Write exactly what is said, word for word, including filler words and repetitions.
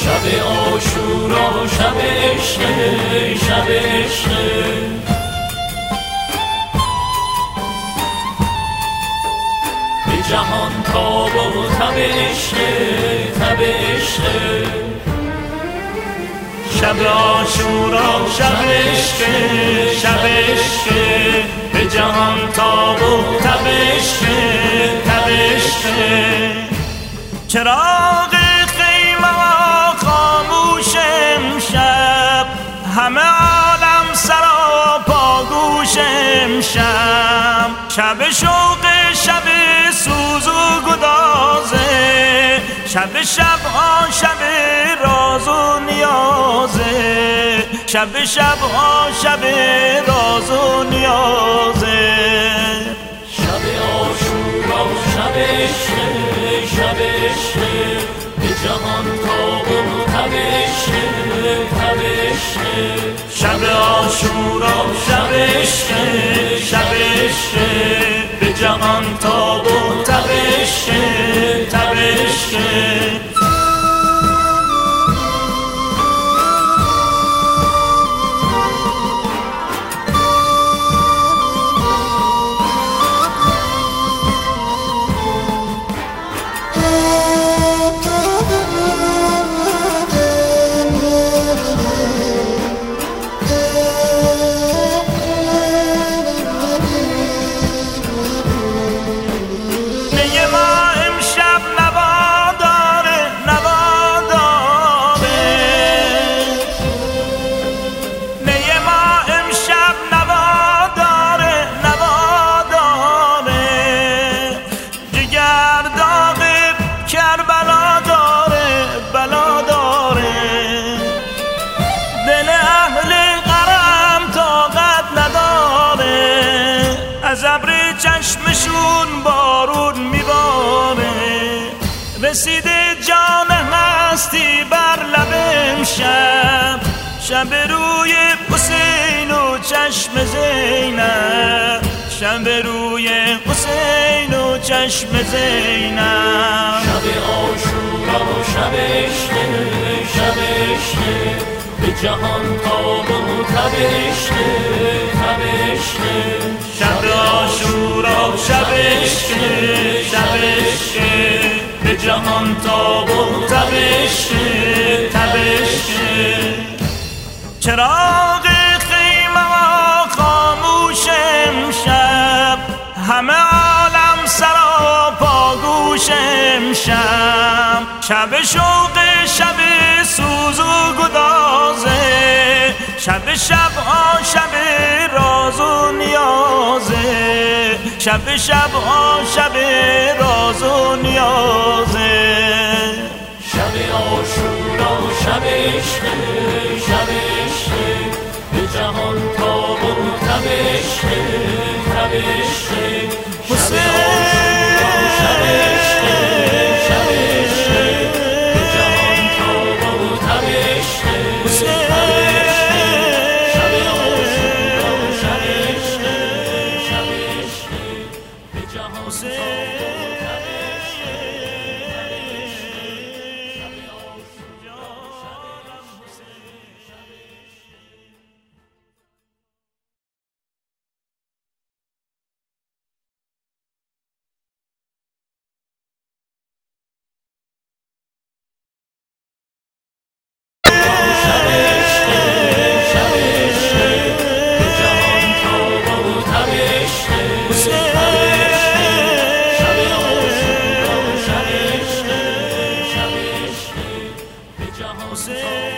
شب عاشورا شب عشق شب عشق به جهان تاب و تب عشق تب عشق شب عاشورا شب عشق شب عشق به جهان تاب و تب عشق تب عشق چراغ خیمه ها خاموش امشب همه عالم سراپا گوش امشب شب شوق شب سوز و گدازه شب شب ها شب راز و نیازه شب شب ها شب راز و نیازه شب عاشورا شب عشق شب عشق به جهان تاب و تب عشق تب عشق شب عاشورا شب عشق شب عشق به جهان تاب و تب عشق تب عشق از ابر چشمشون بارون میباره رسیده جان هستی بر لب امشب شب روی حسین و چشم زینب شب روی حسین و چشم زینب شب عاشورا شب عشق شب عشق به جهان تاب و تب عشق تب عشق شب عاشورا شب عشق شب عشق به جهان تاب و تب عشق تب عشق چراغ خیمه ها خاموش امشب همه عالم سراپا گوش امشب شب شوق شب سوز و گدازه شب شب ها شب راز و نیازه شب شب ها شب راز و نیازه شب عاشورا شب عشق شب عشق به جهان تاب و تب عشق تب عشق شب عاشورا شب عشق شب عشق به جهان تاب و تب عشق تب عشق شب عاشورا شب عشق شب عشق به جهان تاب Jose